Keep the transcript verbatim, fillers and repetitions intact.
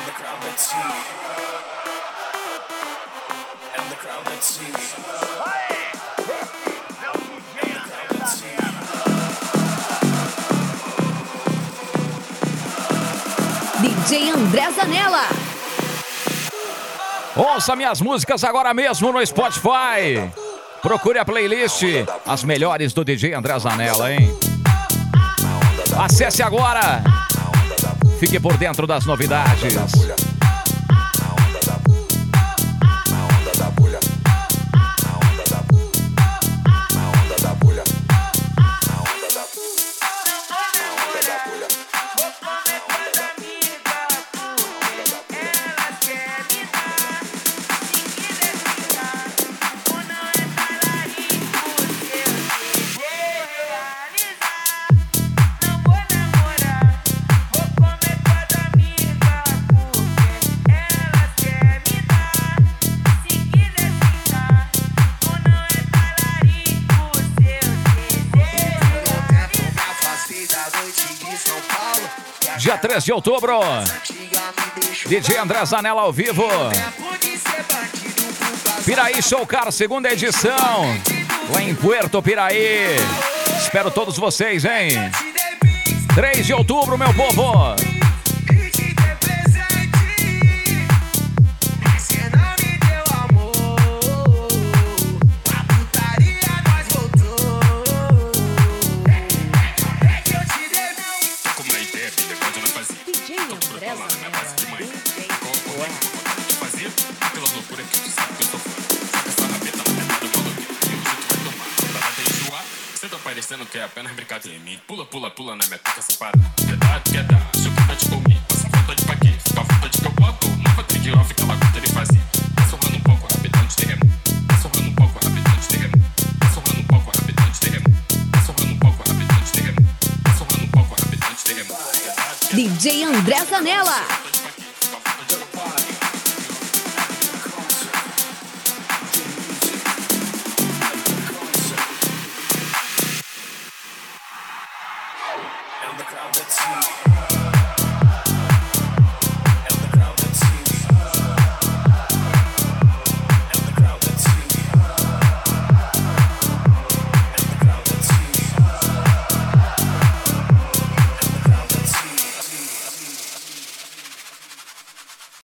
the crowd that see me. And the crowd that see me. D J André Zanella. Ouça minhas músicas agora mesmo no Spotify. Procure a playlist, as melhores do D J André Zanella, hein? Acesse agora. Fique por dentro das novidades. Dia três de outubro, D J André Zanella ao vivo. Piraí Show Car, segunda edição, lá em Puerto Piraí. Espero todos vocês, hein? três de outubro, meu povo. Parecendo que é apenas brincadeira em mim. Pula, pula, pula na minha pica safada. Quer dar, quer dar, chupa de comigo. Passa vontade pra quê? Fica vontade que eu boto. Nova trick off, aquela gota de fazer. Tá sorrando um pouco, rapidão de terremo. Tá sorrando um pouco, rapidão de terremo. Tá sorrando um pouco, rapidão de terremo. Tá sorrando um pouco, rapidão de terremo. Tá sorrando um pouco, rapidão de terremo. D J André Zanella. And the crowd that see me.